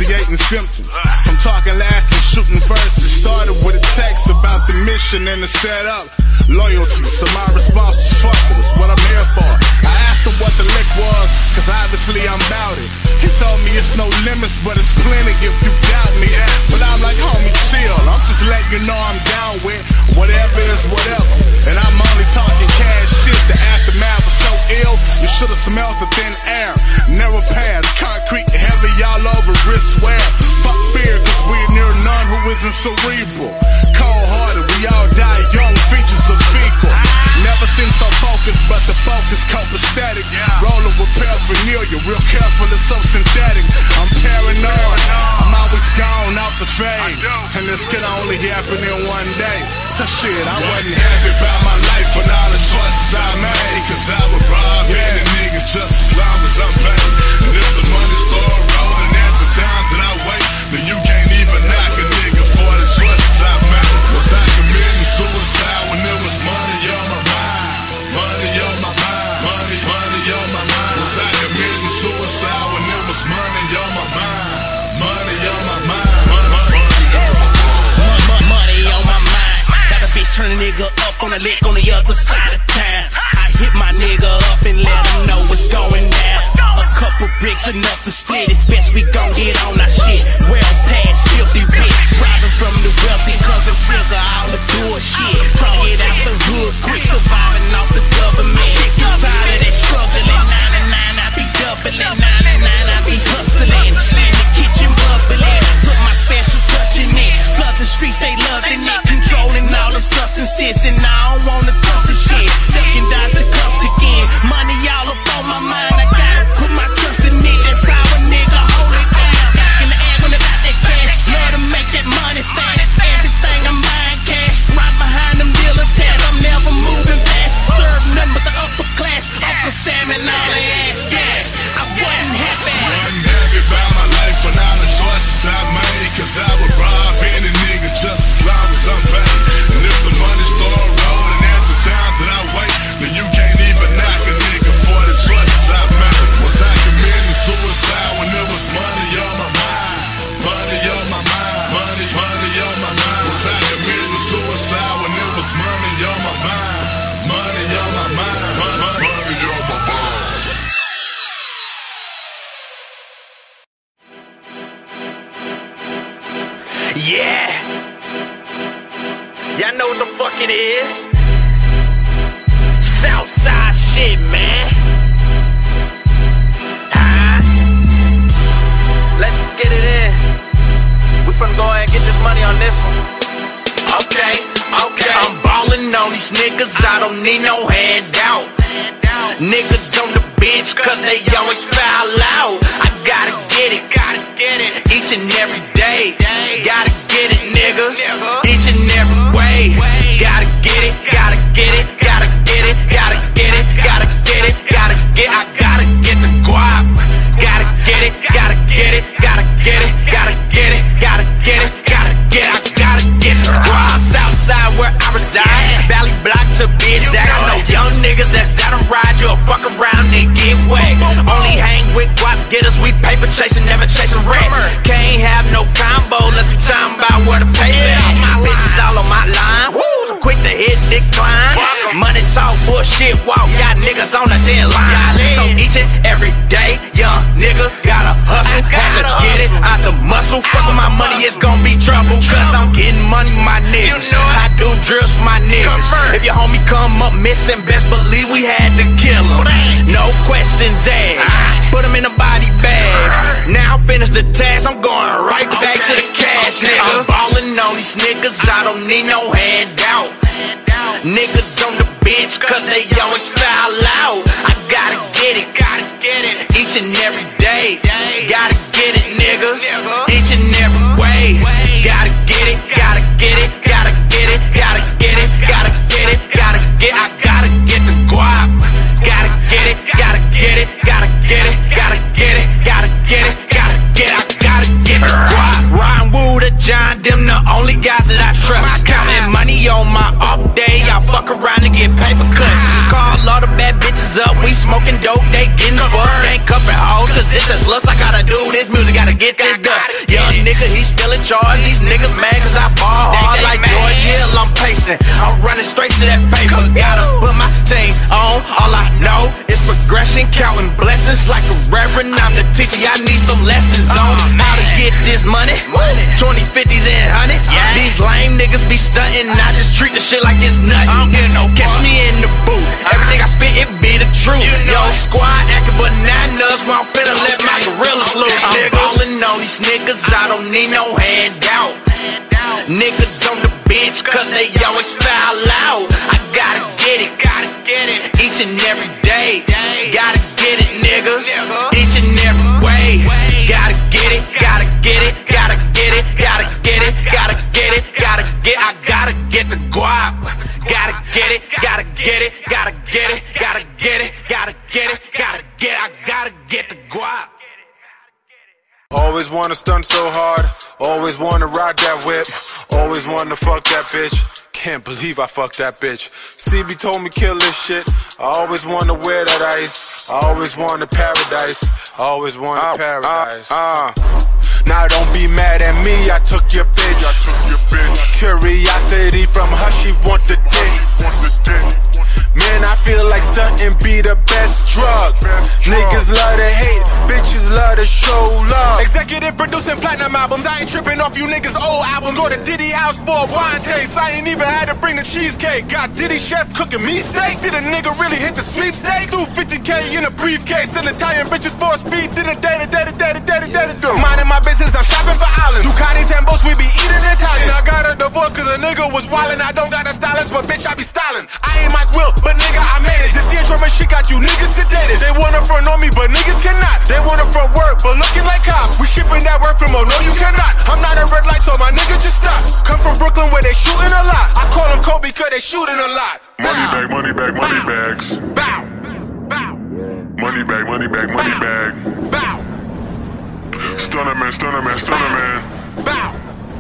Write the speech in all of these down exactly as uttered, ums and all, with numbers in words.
nauseating symptoms. From talking last and shooting first, it started with a text about the mission and the setup. Loyalty, so my response is fuck it, it's what I'm here for. I asked him what the lick was, cause obviously I'm bout it. He told me it's no limits, but it's plenty if you doubt me. But I'm like, homie, chill, I'm just letting you know I'm down with whatever is whatever. And I'm only talking cash shit, the aftermath was so ill, you should've smelled the thin air. Narrow paths, concrete heavy all over, wrist wear. Fuck fear, cause we're near none who isn't cerebral. Cold-hearted, we all die young, features of fecal. Never seem so focused, but the focus copacetic. Rolling with paraphernalia, real careful, it's so synthetic. I'm paranoid, I'm always gone off the fade, and this could only happen in one day. Cause shit, I wasn't happy about my life and all the choices I made. Cause I would rob any nigga just as long as I'm paid. And if the money start rolling at the time that I wait, then you can't even knock a nigga for the choices I made. Was I committing suicide when it was money on my mind? Money on my mind, money, money on my mind. Was I committing suicide when it was money on my mind? Money on my mind, money, money on my mind. Money on my mind. Got a bitch turn a nigga up on a lick on the other side of town. I hit my nigga up and let him know what's going down. A couple bricks enough to split, it's best we gon' get on our shit. Well past filthy rich, robbing from the wealthy cause I'm sick of all the bullshit. Try to get out the hood quick, surviving off the government. Sick and tired of that struggling, ninety-nine I be doubling, ninety-nine I be hustling. In the kitchen bubbling, put my special touch in it. Flood the streets, they loving it, controlling all the substances. And I don't wanna touch the shit, they can dodge the cuffs again. Money all up on my mind, I gotta put my trust in it. That's how a nigga hold it down. Back in the air when I got that cash, love to make that money fast. Everything I'm buying cash, right behind them dealer tabs. I'm never moving fast, serve nothing but the upper class. Uncle Sam and all they ass, yeah. I wasn't happy. Wasn't happy about my life and all the choices I made. Cause I would rob any nigga just as long as I'm paid. And if the money start rolling at the time that I wait, then you can't even knock a nigga for the choices I made. Was I committing suicide when it was money on my mind? Money on my mind, money, money on my mind. Was I committing suicide when it was money on my mind? Money on my mind, money, money on my mind. Yeah, y'all know what the fuck it is. Southside shit, man. Huh? Let's get it in. We finna go ahead and get this money on this one. Okay, okay. I'm ballin' on these niggas, I don't need no handout. Niggas on the bench cause they always foul out. I gotta get it, gotta get it each and every day. Gotta get it, nigga, each and every way. Gotta get it, gotta get it, gotta get it, gotta get it, gotta get it, gotta get it. I gotta get the guap. Gotta get it, gotta get it, gotta get it, gotta get it, gotta get it, gotta get it. I gotta get the guap. Southside where I reside, Valley Block to be exact. I know young niggas that's down to ride, you'll fuck around and get wet. Only hang with guap getters, we paper chasing, never chasing rats. Can't have no combo, let's be talking about where to pay back. My bitches all on my line, woo, so quick to hit decline. Money talk, bullshit walk, got niggas on the dead line. So each and every day, young nigga gotta hustle, have to get it out the muscle. Fuckin' my money, it's gon' be trouble, cause I'm getting money, my niggas. I do drills for my niggas. If your homie come up missing, best believe we had to kill him. No questions asked, put him in a body bag. Now I finish the task, I'm going right back to the cash, nigga. I'm ballin' on these niggas, I don't need no handout. Niggas on the bench cause they always foul out. I gotta get it, gotta get it each and every day. Gotta get it, nigga, each and every way. Gotta get it, gotta get it, gotta get it, gotta get it, gotta get it, gotta get it. I gotta get the guap. Gotta get it, gotta get it, gotta get it, gotta get it, gotta get it, gotta get it. I gotta get the guap. Ryan Wood or John, them the only guys that I trust. Counting money on my off day, y'all fuck around to get paper cuts. Call all the bad bitches up, we smoking dope, they getting fucked. Ain't cupping hoes, cause it's just lust. I gotta do this music, gotta get this dust. nigga, he still in charge. These niggas mad cause I ball hard like George Hill, I'm pacing. I'm running straight to that paper. Gotta put my thing on. All I know is progression, counting blessings like a reverend. I'm the teacher, I need some lessons on how to get this money. twenty, fifties, and hundreds. These lame niggas be stunting. I just treat the shit like it's nothing. Catch me in the booth. Everything I spit, it be the truth. Yo, squad acting bananas. When I'm finna let my gorillas loose. I'm ballin' on these niggas, I don't need no handout. Niggas on the bench cause they always foul out. I gotta get it, gotta get it each and every day. Gotta get it, nigga, each and every way. Gotta get it, gotta get it, gotta get it, gotta get it, gotta get it, gotta get. I gotta get the guap. Gotta get it, gotta get it, gotta get it, gotta get it, gotta get it, gotta get. I gotta get the guap. Always wanna stunt so hard, always wanna ride that whip, always wanna fuck that bitch. Can't believe I fucked that bitch. C B told me kill this shit. I always wanna wear that ice. I always wanna paradise. I always wanna uh, paradise. Uh, uh. Now don't be mad at me. I took your bitch. I took your bitch. Curiosity from her. She want the dick. Man, I feel like stunting be the best drug. Niggas love to hate, bitches love to show love. Executive producing platinum albums. I ain't tripping off you niggas' old albums. Go to Diddy house for a wine taste. I ain't even had to bring the cheesecake. Got Diddy chef cooking me steak. Did a nigga really hit the sweepstakes? Threw fifty K in a briefcase. And Italian bitches for a speed. Did a day to day to day to day to day to do. Minding my business, I'm shopping for islands. Ducatis and boats, we be eating Italian. I got a divorce cause a nigga was wildin'. I don't got a stylist, but bitch, I be styling. I ain't Mike Will, but nigga, I made it. This intro and shit got you niggas sedated. They wanna front on me, but niggas cannot. They wanna front work, but looking like cops. We shipping that work from oh no, you cannot. I'm not a red light, so my nigga just stop. Come from Brooklyn where they shooting a lot. I call them Kobe cause they shooting a lot. Money bag, money bag, money bags. Bow. Bow. Money bag, money bag, money bag. Bow. Stunner man, stunner man, stunner man. Bow.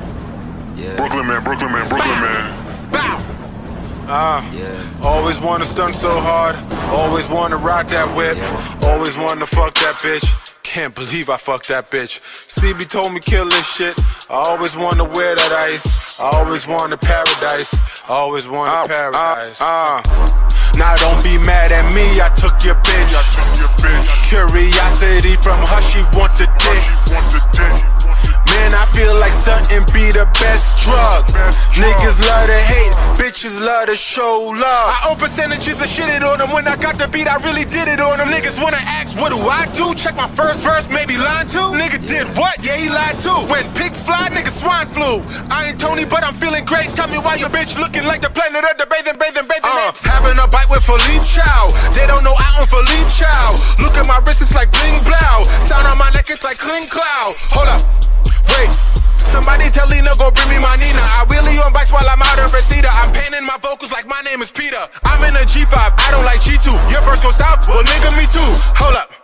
Brooklyn man, Brooklyn man, Brooklyn man. Bow. Uh, yeah. Always wanna stunt so hard, always wanna ride that whip, yeah. Always wanna fuck that bitch. Can't believe I fucked that bitch. C B told me kill this shit. I always wanna wear that ice. I always wanna paradise. I always wanna uh, paradise. Uh, uh. Now don't be mad at me. I took your bitch. I took your bitch. Curiosity from her. She want the dick. She want the dick. Man, I feel like stunting be the best drug. Niggas love to hate, bitches love to show love. I own percentages and shit it on them. When I got the beat, I really did it on them. Niggas wanna ask, what do I do? Check my first verse, maybe line two. Nigga did what? Yeah, he lied too. When pigs fly, nigga swine flu. I ain't Tony, but I'm feeling great. Tell me why your bitch looking like the planet of the bathing, bathing, bathing uh, apes. Having a bite with Philippe Chow. They don't know I own Philippe Chow. Look at my wrist, it's like bling blow. Sound on my neck, it's like clean cloud. Hold up. Wait, somebody tell Lena go bring me my Nina. I wheelie on bikes while I'm out in Reseda. I'm painting my vocals like my name is Peter. I'm in a G five, I don't like G two. Your birds go south, well nigga me too. Hold up.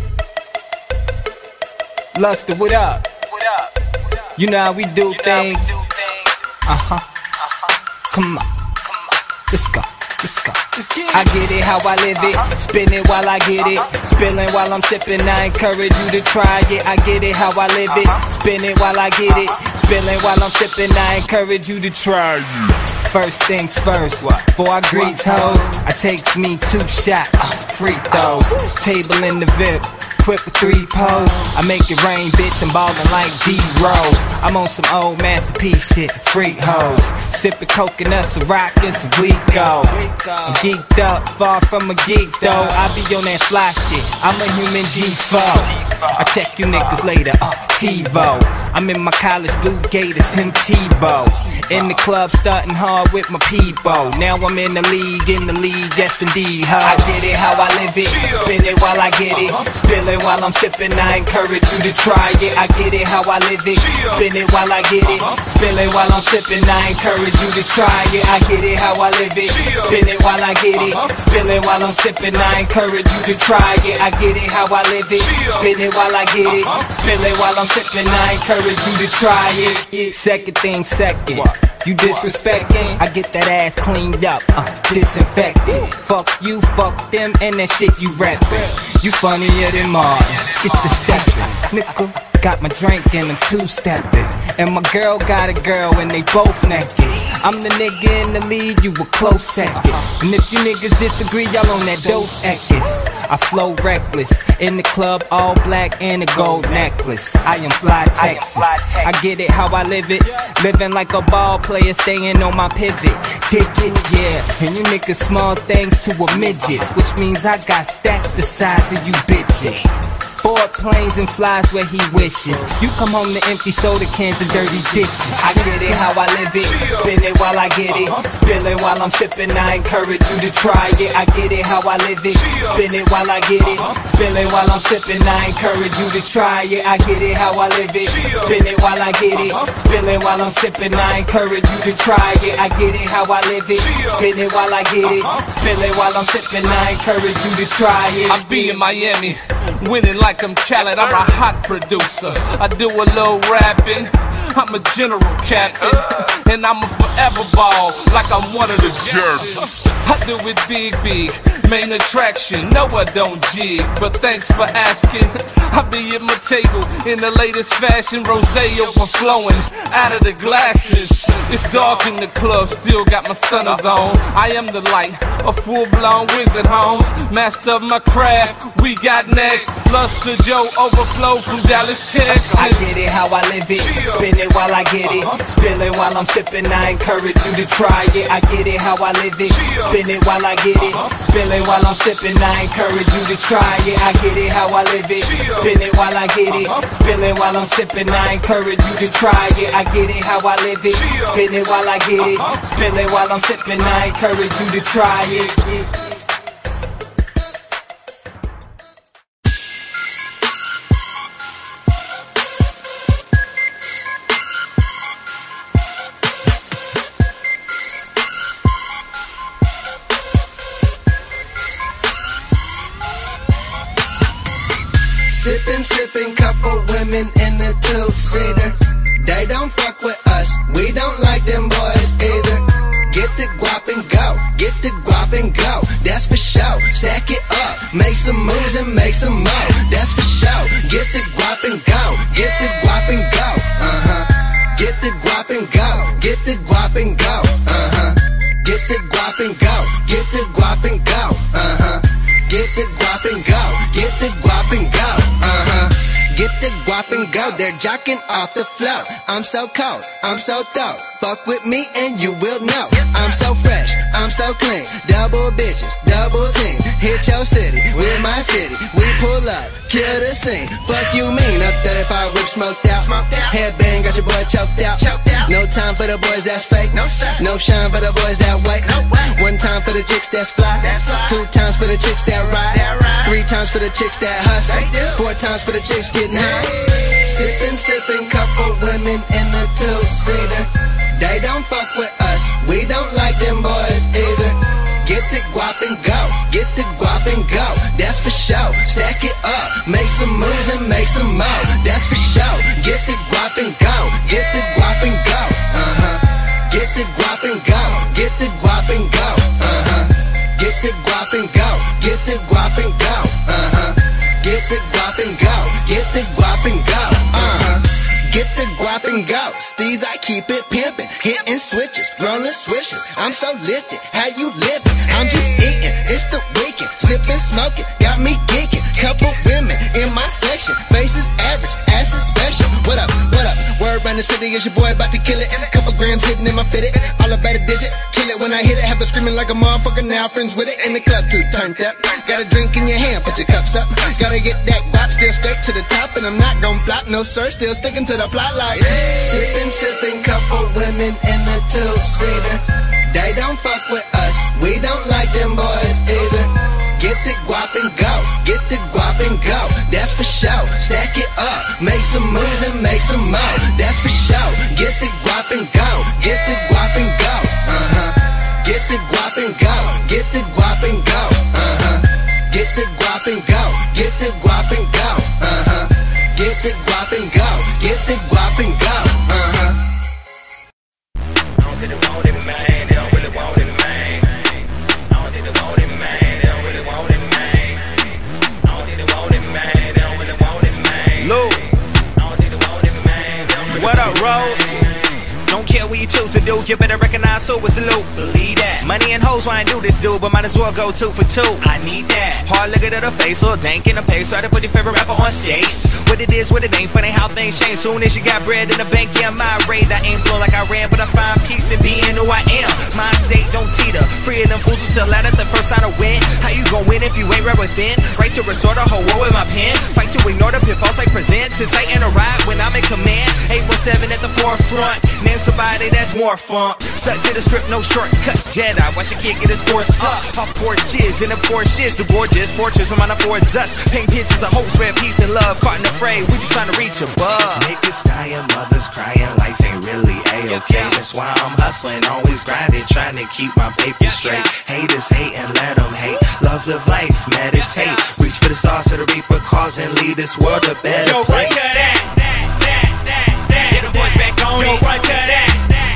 Luster, what up? What up? What up? You know how we do you things. Know we do things. Uh-huh. Uh-huh. Come on. Come on. Let's go. Let's go. I get it how I live it, spin it while I get it, spilling while I'm sipping. I encourage you to try it. I get it how I live it, spin it while I get it, spilling while I'm sipping. I encourage you to try it. First things first, before I greet hoes, I takes me two shots, free throws, table in the V I P. Quick with three pose, I make it rain, bitch, I'm ballin' like D-Rose. I'm on some old masterpiece shit, freak hoes. Sippin' coconuts, some rockin', some Glico. I'm geeked up, far from a geek though. I be on that fly shit, I'm a human G four. I check you niggas later, uh, TiVo. I'm in my college blue gators, him Tebow. In the club, stuntin' hard with my people. Now I'm in the league, in the league, yes indeed, ho. I get it how I live it, spin it while I get it, spill it while I'm sipping. I encourage you to try it. I get it how I live it, spin it while I get it, spill it while I'm sipping. I encourage you to try it. I get it how I live it, spin it while I get it, spill it while I'm sipping. I encourage you to try it. I get it how I live it, spin it while I get it, spill it while I'm sipping. I encourage you to try it. Second thing second, you disrespecting, I get that ass cleaned up, uh, disinfected. Fuck you, fuck them, and that shit you rapping. You funnier than Martin, get the second, nickel. Got my drink and I'm two-stepping, and my girl got a girl and they both naked. I'm the nigga in the lead, you a close second. And if you niggas disagree, y'all on that Dos Equis. I flow reckless, in the club all black and a gold necklace. I am fly Texas, I get it how I live it. Living like a ball player, staying on my pivot. Dig it, yeah, and you niggas small things to a midget, which means I got stacks the size of you bitches. Board planes and flies where he wishes. You come home to empty soda cans and dirty dishes. I get it how I live it, spin it while I get it, spilling while I'm sipping. I encourage you to try it. I get it how I live it, spin it while I get it, spilling while I'm sipping. I encourage you to try it. I get it how I live it, spin it while I get it, spilling while I'm sipping. I encourage you to try it. I get it how I live it, spin it while I get it, spilling while I'm sipping. I encourage you to try it. I be in Miami, winning like I'm Khaled, I'm a hot producer. I do a little rapping. I'm a general captain, and I'm a forever ball, like I'm one of the jerks. I do it big, big, main attraction. No, I don't jig, but thanks for asking. I be at my table in the latest fashion, rosé overflowing out of the glasses. It's dark in the club, still got my stunners on. I am the light, a full-blown wizard, Holmes. Master of my craft, we got next. Luster Joe overflow from Dallas, Texas. I get it how I live it, spin it while I get it, spilling while I'm sipping. I encourage you to try it. I get it how I live it, spin it while I get it, spilling while I'm sipping. I encourage you to try it. I get it how I live it, spin it while I get it, spilling while I'm sipping. I encourage you to try it. I get it how I live it, spin it while I get it, spilling while I'm sipping. I encourage you to try it. Sippin', sippin', couple women in the two-seater. They don't fuck with us, we don't like them boys either. Get the guap and go, get the guap and go, that's for sure. Stack it up, make some moves and make some more, that's for sure. Get the guap and go, get the guap and go, uh-huh. Get the guap and go, get the guap and go, uh-huh. Get the guap and go, get the guap and go, uh-huh. Get the guap and go, get the guap and go, uh-huh. Get the guap and go, they're jocking off the floor. I'm so cold, I'm so dope. Fuck with me and you will know. I'm so fresh, I'm so clean. Double bitches, double team. Hit your city with my city. We pull up, kill the scene. Fuck you mean, up thirty-five whip smoked out. Headbang got your boy choked out. No time for the boys that's fake. No shine for the boys that wait. One time for the chicks that's fly. Two times for the chicks that ride. Three times for the chicks that hustle. Four times for the chicks getting high. Sippin', sippin', couple women in the two-seater. They don't fuck with us, we don't like them boys either. Get the guap and go, get the guap and go, that's for sure. Stack it up, make some moves and make some more, that's for sure. Get the guap and go, get the guap and go, uh-huh. Get the guap and go, get the guap and go, uh-huh. Get the guap and go, get the guap and go, uh-huh. Get the guap and go, get the guap and go, uh-huh. Get the guap and go, steez, I keep it pimpin', hitting switches, rollin' swishes. I'm so lifted, how you livin'? I'm just eatin', it's the weekend, sippin', smokin', got me geekin'. Couple women in my section, faces average, ass is special. What up, what up? Word around the city, is your boy about to kill it. Couple grams hitting in my fitted, all about a digit. Kill it when I hit it, have her screaming like a motherfucker. Now friends with it in the club too turned up. Got a drink in your hand, put your cups up. Gotta get that guap, still straight to the top, and I'm not gon' flop, no sir, still sticking to the plot like sippin', sippin', couple women in the two-seater. They don't fuck with us, we don't like them boys either. Get the guap and go, get the guap and go, that's for sure. Stack it up, make some moves and make some more, that's for sure. Get the guap and go, get the guap and go, uh-huh. Get the guap and go, get the guap and go, uh-huh. Get the guap and go, get the guap and go, uh-huh. Get the guap and go, get the guap and go, uh-huh. I don't think they want it, man, they don't really want it, man. I don't think they want it, man, they don't really want it, man. I don't think they want it, man, they don't really want it, man. Lou. What up, Rose? Don't care what you choose to do, you better recognize who was the loop. Believe that. Money and hoes, why I do this, dude, but might as well go two for two. I need that. Hard looking at her face, little dank in the pace. Try to put your favorite rapper on stage. What it is, what it ain't, funny how things change. Soon as you got bread in the bank, yeah, my rate. I ain't blown like I ran, but I find peace in being who I am. Mind state don't teeter. Free of them fools who sell out at the first sign of win. How you gon' win if you ain't right within? Right to restore the whole world with my pen. Fight to ignore the pitfalls I present. Since I enter ride when I'm in command. eight one seven at the forefront. Name somebody that's more fun. Suck to the script, no shortcuts. Jedi, watch your kid get his force up. Our porches and the Porsches, the gorgeous fortress of mine affords us. Paint pictures of hope, spread peace and love. Caught in the fray, we just trying to reach above. Niggas dying, mothers crying, life ain't really A-okay. That's why I'm hustling, always grinding, trying to keep my paper straight. Haters hate and let them hate. Love, live life, meditate. Reach for the stars to the reaper, cause and lead this world a better Yo, place. run to that, that, that, that, that. Get them boys back on Yo, it. Run to that.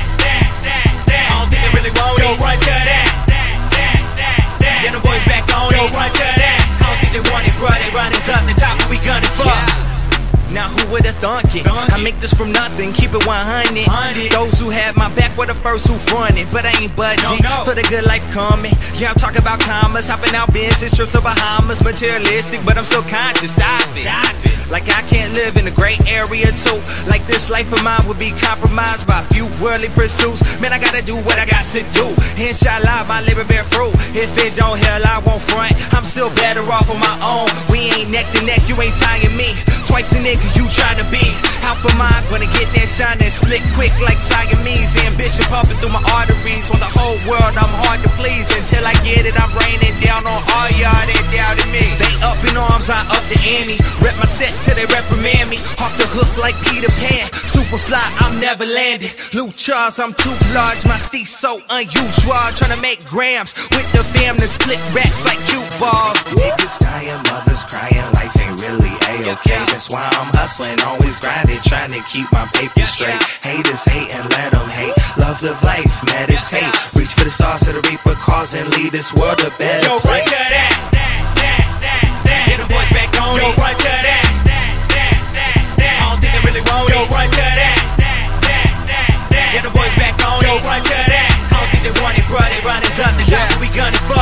Really want Yo, it. Run to that, that, that, that, that. Get them boys back on Yo, it. Run to that. I don't think they want it, bro. They runners up the top, but we gunning for. Yeah. Now who would've thunk it? Thunk I make this from nothing, keep it one hundred. Those who had my back were the first who fronted, but I ain't budging no, no. for the good life coming. Yeah, I'm talking about commas, hopping out Benz's, trips of Bahamas, materialistic, but I'm so conscious. Stop it. Stop it. Like I can't live in a gray area too. Like this life of mine would be compromised by a few worldly pursuits. Man, I gotta do what I got to do. Inshallah, my labor bear fruit. If it don't, hell, I won't front. I'm still better off on my own. We ain't neck to neck, you ain't tying me. Twice a nigga you try to be. Out for mine, gonna get that shine and split quick like Siamese. Ambition pumping through my arteries. On the whole world, I'm hard to please. Until I get it, I'm raining down on all y'all that doubted me. They up in arms, I up the ante. Rep my set till they reprimand me. Off the hook like Peter Pan. Super fly, I'm never landing. Luke Charles, I'm too large. My steez so unusual. Trying to make grams with the fam to split racks like cute balls. Niggas dying, mothers crying, life ain't really A-okay. That's why I'm hustling, always grinding, trying to keep my paper straight. Haters hate and let them hate. Love, live life, meditate. Reach for the stars to the reaper, cause and lead this world a better Yo, place. Run to that, that, that, that, that. Get them boys back on Yo, it. Run to that, that, that, that, that. I don't think they really want Yo, it. Run to that, that, that, that, that. Get them boys back on Yo, it. Run to that. I don't think they want it, bro. They runners up the top, yeah. We gunning for.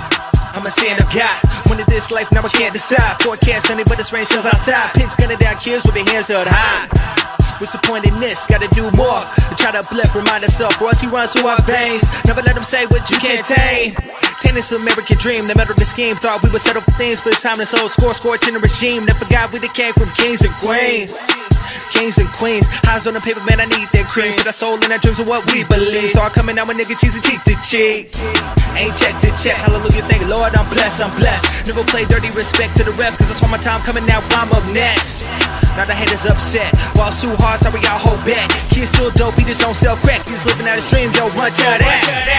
I'm a stand up guy. Wanted this life, now I can't decide. Forecast sunny, but it's rain shows outside. Pigs gunning down kids with their hands held high. What's the point in this? Gotta do more to try to uplift, remind ourselves. Royalty runs through our veins. Never let them say what you can't tame. Tainted this American dream, the metal of the scheme. Thought we would settle for things, but it's time to soul score, scorching the regime. Never forgot we came from kings and queens. Kings and queens, eyes on the paper, man, I need that cream. Put our soul in our dreams of what we believe. So I'm coming out with nigga cheese and cheek to cheek. Ain't check to check, hallelujah, thank you, Lord, I'm blessed, I'm blessed. Never play dirty, respect to the rep, cause that's why my time coming now, I'm up next. Now the haters upset, while too hard, sorry y'all hold back. Kids still dope, he just don't sell crack. He's living out his dream, yo, run to that.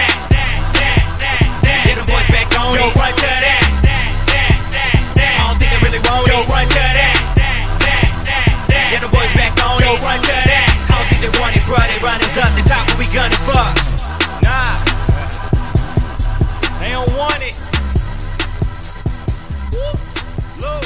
Get them boys back on Yo, run to that. I don't think they really want Yo, it. Run to that. Get them boys back on Yo, run to that. I don't think they want it, bro. They runners up the top, but we gunning for. Nah, they don't want it. Look.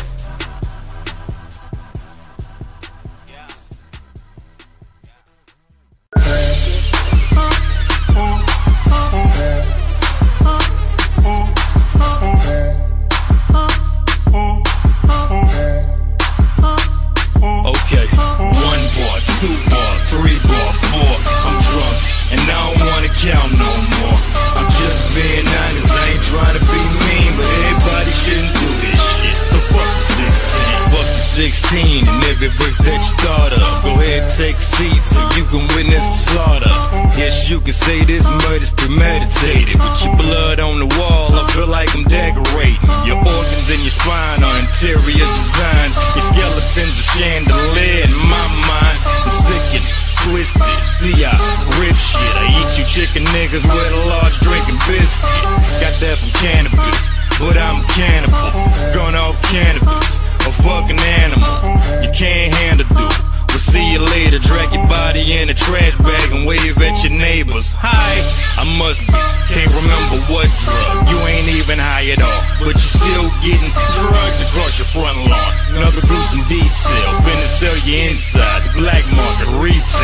Count no more. I'm just being honest, I ain't trying to be mean, but everybody shouldn't do this shit. So fuck the sixteen, fuck the sixteen, and every verse that you thought of. Go ahead, take a seat so you can witness the slaughter. Yes, you can say this murder's premeditated. With your blood on the wall, I feel like I'm decorating. Your organs and your spine are interior design. Your skeleton's a chandelier in my mind. I'm sick and twisted, see I rip shit. I eat you chicken niggas with a large drinking biscuit. Got that from cannabis, but I'm a cannibal. Gone off cannabis, a fucking animal. You can't handle dude. We'll see you later, drag your body in a trash bag and wave at your neighbors. Hi, I must be, can't remember what drug. You ain't even high at all, but you're still getting drugged across your front lawn. Another gruesome detail, finna sell you inside, the black market retail.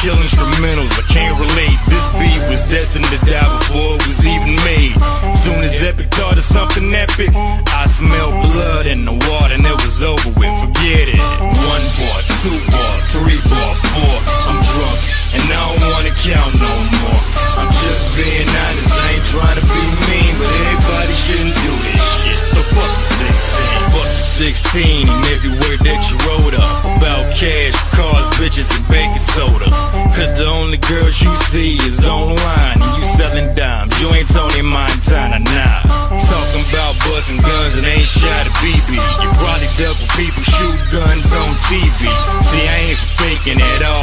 kill instrumentals, I can't relate. This beat was destined to die before it was even made. Soon as Epic thought of something epic, I smelled blood in the water and it was over with, forget it. One bar, two bar, three bar, four, I'm drunk and I don't wanna count no more. I'm just being honest, I ain't trying to be mean, but everybody shouldn't do this shit. So fuck the sixteen, fuck the sixteen and every word that you wrote up about cash, cars, bitches, and baking soda. Cause the only girls you see is online and you selling dimes. You ain't Tony Montana, nah. Talking about busting guns and ain't shot a B B. You probably duck when people shoot guns on T V. See, I ain't faking at all.